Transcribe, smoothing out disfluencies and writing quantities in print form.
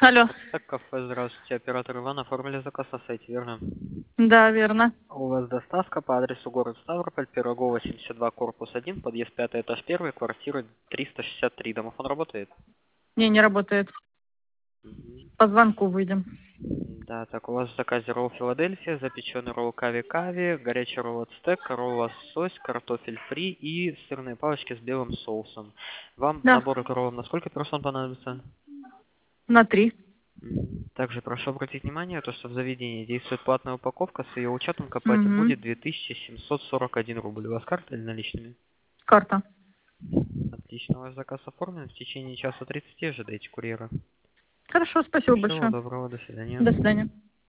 Алло. Так, кафе, здравствуйте. Оператор Иван, оформили заказ на сайте, верно? Да, верно. У вас доставка по адресу город Ставрополь, Пирогова, 72, корпус 1, подъезд 5, этаж 1, квартира 363. Домофон работает? Не работает. Мгм. По звонку выйдем. Да, так, у вас в заказе ролл Филадельфия, запеченный ролл Кави-Кави, горячий ролл ацтек, ролл лосось, картофель фри и сырные палочки с белым соусом. Вам Да, набор к роллам на сколько персон понадобится? на 3. Также прошу обратить внимание, то, что в заведении действует платная упаковка, с ее учетом к оплате Угу. будет 2741 рубль. У вас карта или наличными? Карта. Отлично, ваш заказ оформлен. В течение часа 30 ожидайте курьера. Хорошо, спасибо Всего большое. доброго, до свидания. До свидания.